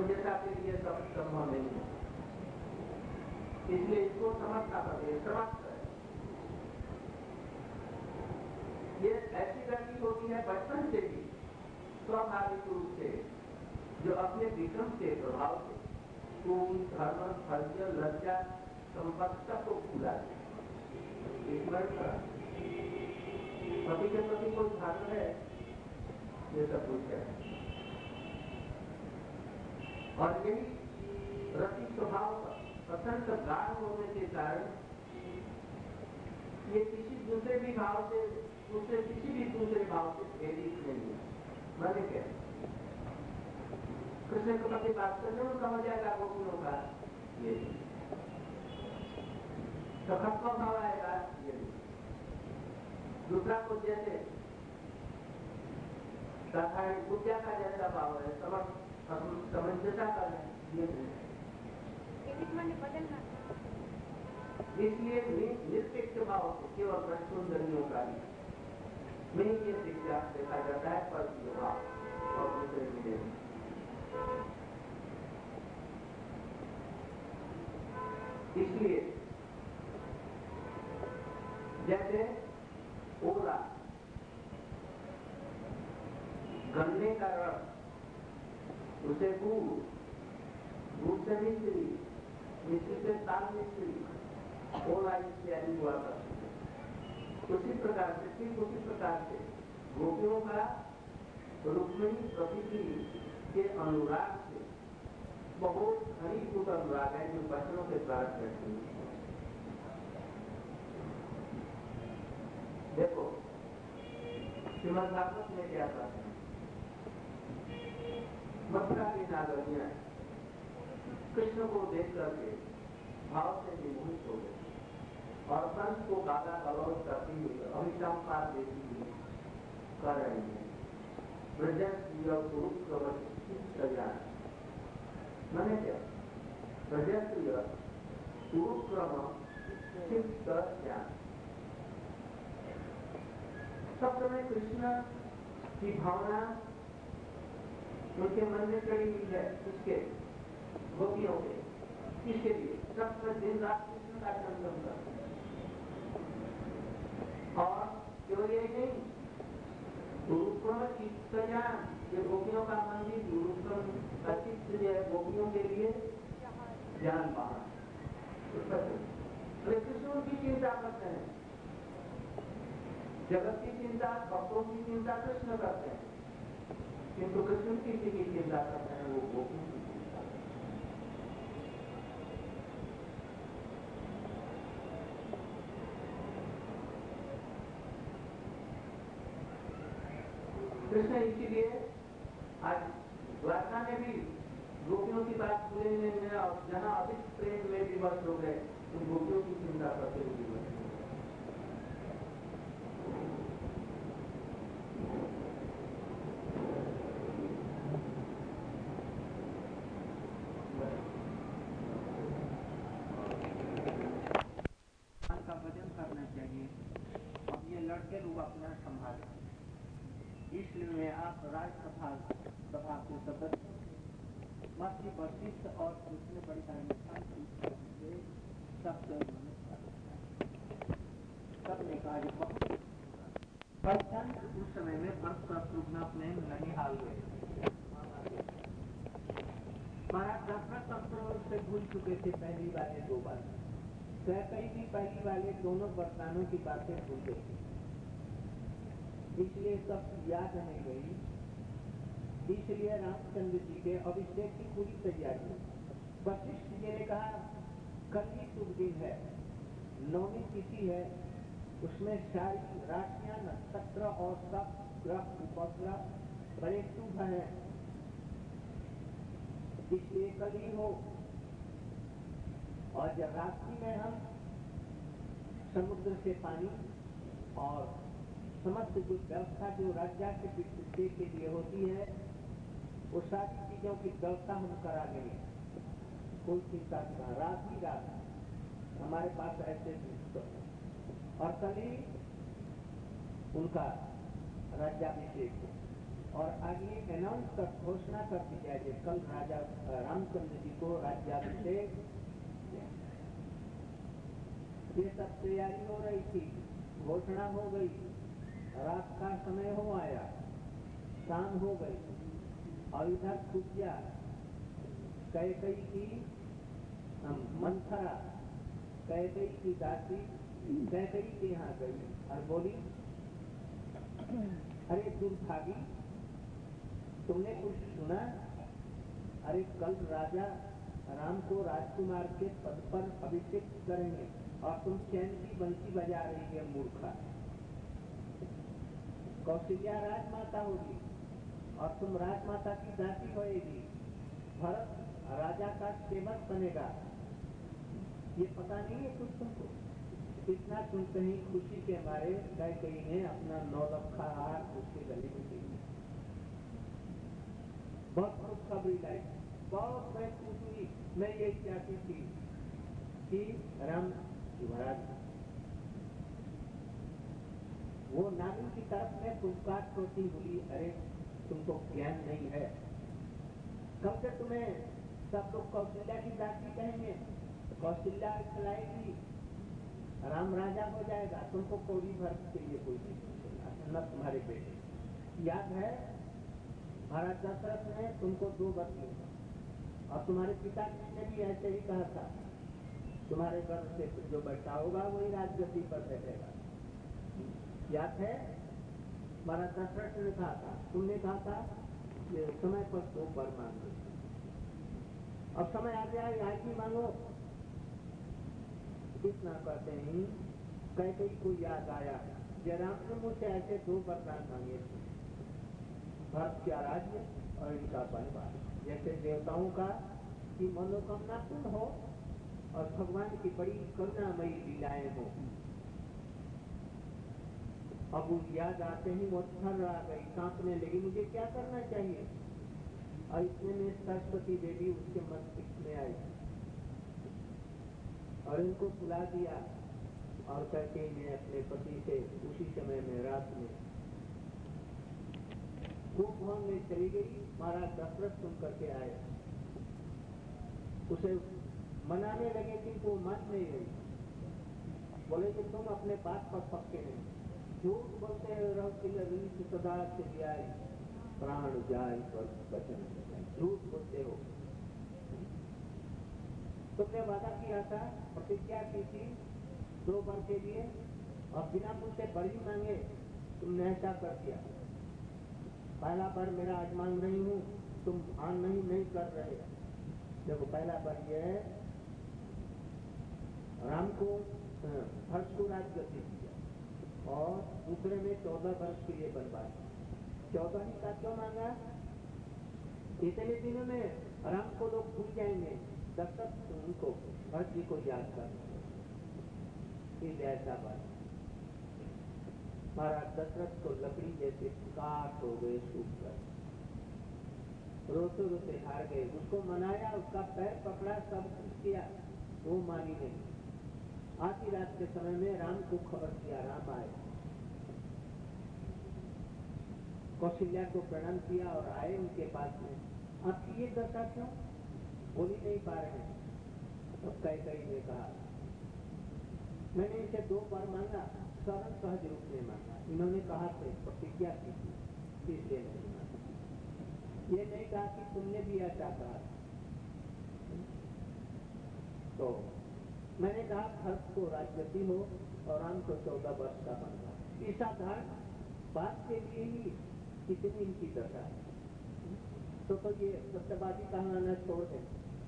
समंजसता के लिए सब संभव नहीं है, इसलिए इसको समझना पड़ेगा। समझ ये ऐसी गति होती है बचपन से भी स्वाभाविक रूप से, जो अपने विक्रम के प्रभाव से खून, धर्म, फर्ज, लज्जा, संपत्ति को भूला दे। पति के प्रति कोई धर्म है, ये सब कुछ है। और यही रति स्वभाव का अत्यंत गाढ़ होने के कारण ये किसी दूसरे भी भाव से, किसी भी दूसरे भाव से प्रेरित नहीं है। मैंने क्या कृष्ण के प्रति बात करने में समझ जाएगा गोपियों का ये सखत्व भाव आएगा, ये दूसरा को जैसे विद्या का जैसा भाव है, समंजसता का ये इसलिए निरपेक्ष भाव से केवल सुंदरियों का में ये शिक्षा देखा जाता है, पर भाव और दूसरे मिले। इसलिए जैसे ओला गन्ने का रस, उसे दूध से मिश्री, मिश्री से ताल मिश्री, ओला इत्यादि हुआ करती है। उसी प्रकार से, ठीक उसी प्रकार से गोपियों का रुक्मिणी प्रकृति के अनुराग से बहुत घनीभूत अनुराग है, जो वचनों के द्वारा करती है। देखो श्रीमद् भागवत में क्या कहते हैं, मथुरा की नागरियां कृष्ण को देख करके भाव से विमोहित हो गए और कंस को गाला गलौज करती हुई अभिशाप पार देती हुई कर रही है। मैंने क्या सब समय कृष्ण की भावना उनके मन में चढ़ी हुई है। किसके? गोपियों के। किसके लिए? सब दिन रात कृष्ण का संगम करते हैं। और केवल यही नहीं, गुरुक्रम चित्तज्ञान, ये गोपियों का मंदिर गुरुक्रम का चित्त जो है गोपियों के लिए ज्ञान पाना। कृष्ण की चिंता करते हैं, जगत की चिंता, भक्तों की चिंता कृष्ण करते हैं, किंतु कृष्ण किसी की चिंता करते हैं, वो गोपियों की चिंता करते हैं। कृष्ण इसीलिए आज द्वारका में भी गोपियों की बात भूलने में और जहाँ अधिक प्रेम में विवश हो गए, उन गोपियों की चिंता करते हुए विवश हो गए। का भजन करना चाहिए। अब ये लड़के लोग अपना संभालें, इसलिए आप राज्यसभा के सदस्य महर्षि वशिष्ठ और कृष्ण परिधान सबने कहा उस समय में भक्त शत्रुघ्न अपने ननिहाल गए। महाराज दशरथ तंत्र से भूल चुके थे पहली वाले 2 बार, कई भी पहली वाले दोनों वरदानों की बातें भूल गई, इसलिए सब याद नहीं गई। इसलिए रामचंद्र जी के अभिषेक की पूरी तैयारी। वशिष्ठ जी ने कहा कल ही शुभ दिन है, 9वीं तिथि है, उसमें सारी राशियां, नक्षत्र और सब ग्रह उपग्रह बड़े शुभ हैं, इसलिए कल ही हो। और जब रात्रि में हम समुद्र से पानी और समस्त जो व्यवस्था जो राज्य के लिए होती है, वो सारी चीजों की व्यवस्था हम करा देंगे, कोई चिंता नहीं। रात ही रात हमारे पास ऐसे और कल ही उनका राज्याभिषेक हो। और आगे अनाउंस कर घोषणा कर दी जाए कल राजा रामचंद्र जी को राज्याभिषेक। ये सब तैयारी हो रही थी, घोषणा हो गई, रात का समय हो आया, शाम हो गई और इधर कुटिया कैकेयी की मंथरा कैकेयी की दासी कैकेयी के यहाँ गई और बोली, अरे दुर्भागी, तुमने कुछ सुना? अरे कल राजा राम को राजकुमार के पद पर अभिषेक करेंगे और तुम चैन की बंसी बजा रही है मूर्खा। कौशल्या राजमाता होगी और तुम राजमाता की दासी होएगी। भरत राजा का सेवक बनेगा। ये पता नहीं है कुछ तुमको? इतना सुनते ही खुशी के मारे कैकेयी ने अपना 9 लखा हार उसके गले में दे दिया। बहुत खुशखबरी लाई, बहुत मैं खुश हुई। मैं ये चाहती थी कि राम युवराज वो नानी की तरफ में पुरस्कार होती हुई, अरे तुमको ज्ञान नहीं है, कब से तुम्हें सब लोग कौशल्या की दासी कहेंगे, कौशल्या खिलाएगी, राम राजा हो जाएगा, तुमको कौड़ी भर के लिए कोई नहीं पूछेगा, न तुम्हारे बेटे। याद है महाराज दशरथ ने तुमको 2 वर दिए और तुम्हारे पिताजी ने भी ऐसे ही कहा था, तुम्हारे घर से जो बैठा होगा वही राजगद्दी पर बैठेगा। याद है महाराज दशरथ ने कहा था, तुमने कहा था कि समय पर 2 वर मांगो, अब समय आ गया, आज भी मांगो। इतना कहते ही कैकेयी को याद आया, जयराम ने मुझसे ऐसे 2 वरदान मांगे थे, भरत का राज्य और इनका वनवास, जैसे देवताओं का की मनोकामना पूर्ण हो और भगवान की बड़ी करुणामयी लीलाएं हो। अब वो याद आते ही वो थर आ गई, कांपने लगी, मुझे क्या करना चाहिए? और इतने में सरस्वती देवी उसके मस्तिष्क में आई और इनको बुला दिया और कैकेयी ने अपने पति से उसी समय में रात में खूब भवन में चली गई। महाराज दशरथ सुन करके आए, उसे मनाने लगे कि वो मान नहीं रही। बोले कि तुम अपने बात पर पक्के नहीं, झूठ बोलते रहो कि सदा से जाए प्राण जाए पर वचन, झूठ बोलते हो। तुमने वादा किया था, प्रतिज्ञा की थी 2 वर के लिए और बिना मुझसे बड़ी मांगे तुमने ऐसा कर दिया। पहला वर मेरा आज मांग रही हूँ, तुम मान नहीं कर रहे। देखो पहला वर ये है, राम को हर्ष को राजगद्दी दिया और दूसरे में 14 वर्ष के लिए बनवाया। 14 ही का क्यों मांगा? इतने दिनों में राम को लोग भूल जाएंगे, तब तक उनको भरत जी को याद करना। ऐसा बात महाराज दशरथ को लकड़ी जैसे काट हो गए, सूख कर रोते रोते हार गए। उसको मनाया, उसका पैर पकड़ा, सब कुछ किया, वो मानी नहीं। आधी रात के समय में राम को खबर किया, राम आए, कौशल्या को प्रणाम किया और आए उनके पास में। आपकी ये दशा क्यों? बोल ही नहीं पा रहे हैं। तो कैकेयी ने कहा, मैंने इसे 2 बार मांगा, सरल सहज रूप में मांगा, इन्होंने कहा थे, प्रतिज्ञा की थी, इसलिए नहीं मांगा। ये नहीं कहा कि तुमने भी ऐसा कहा। तो मैंने कहा भरत को राजगद्दी हो और राम को 14 वर्ष का बनवा। इस साधारण बात के लिए ही कितनी इनकी दशा है। तो ये सत्यवादी कहना छोड़ दें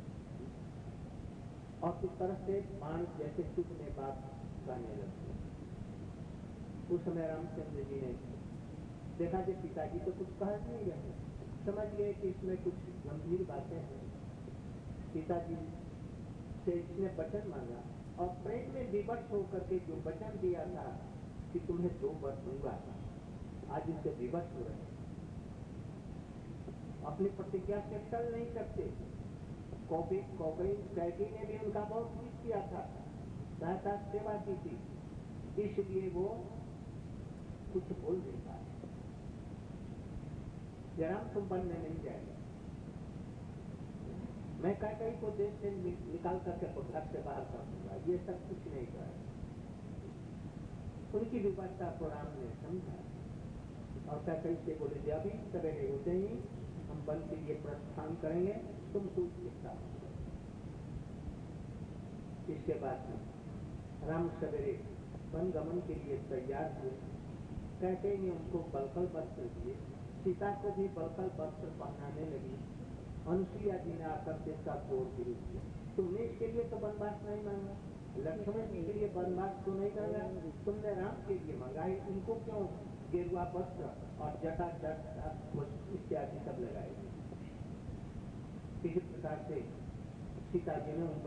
और उस तरह से बाण जैसे चुभने बात कहने लगते। उस समय रामचंद्र जी ने देखा कि पिताजी तो कुछ कह नहीं रहे, समझ गए कि इसमें कुछ गंभीर बातें हैं। पिताजी से इसने वचन मांगा और प्रेम में विवश होकर के जो वचन दिया था कि तुम्हें 2 वर दूंगा, आज इससे विवश हो रहे, अपनी प्रतिज्ञा से टल नहीं सकते। कैकेयी ने भी उनका बहुत कुछ किया था, सहायता सेवा की थी, इसलिए वो कुछ बोल नहीं पाए। राम तुम वन में नहीं जाएगा, मैं कैकेयी को देश से निकाल करके घर से बाहर कर दूंगा, ये सब कुछ नहीं करेगा। उनकी विवशता को राम ने समझा और कैकेयी से बोले कि अभी सवेरे होते ही हम वन के लिए प्रस्थान करेंगे, तुम कोई चिंता मत करो। इसके बाद में राम सवेरे वन गमन के लिए तैयार हुए। कैकेयी ने उनको बलकल वस्त्र दिए, सीता को भी बलकल वस्त्र पहनाने लगी। अनुसुईया जी ने आकर के सब जोर विरोध किया, तुमने इसके लिए तो वनवास नहीं मांगा, लक्ष्मण जी के लिए वनवास तो नहीं मांगा, तुमने राम के लिए मांगा, इनको क्यों गेरुआ वस्त्र और जटा इत्यादि सब लगाए। इसी प्रकार से सीता जी ने